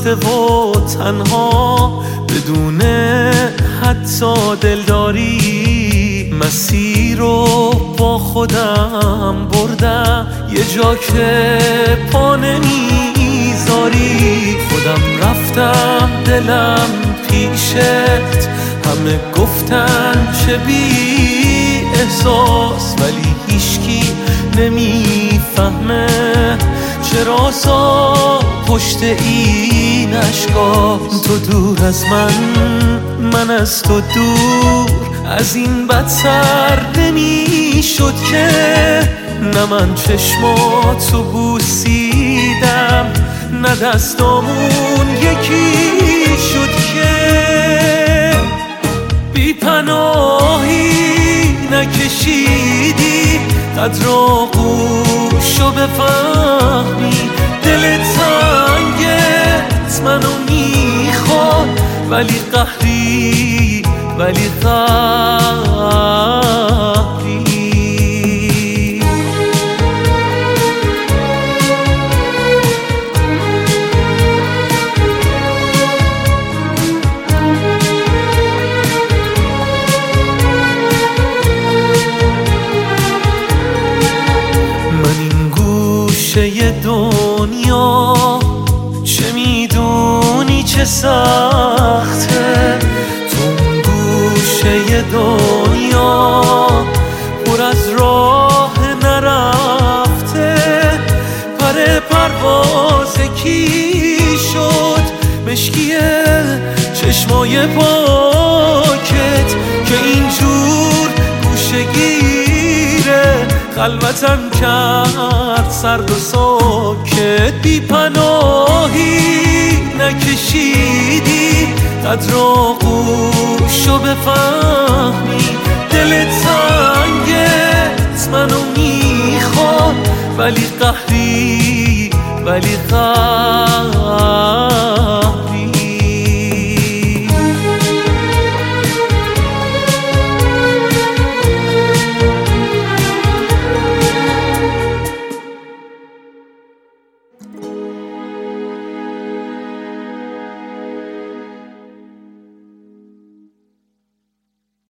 خسته و تنها بدون حتی دلداری، مسیر رو با خودم بردم یه جا که پا نمیذاری. خودم رفتم دلم پیشت، همه گفتن چه بی احساس، ولی هیچکی نمیفهمه چرا سا پشت این اشکاست. تو دور از من از تو دور، از این بدتر نمیشد که نه من چشماتو بوسیدم نه دستامون یکی شد که بی پناهی نکشیدی قدر آغوشو بفهمی. دل تنگت منو میخواد ولی قهری ولی قهری. دنیا چه میدونی چه سخته، تو اون گوشه دنیا پر از راه نرفته. پر پرواز کی شد مشکیه چشمای پاکت که اینجور گوشه گیره خلوتم کرد سرد و ساکت. بی پناهی نکشیدی قدر آغوشو بفهمی. دل تنگت منو میخواد ولی قهری ولی قهری.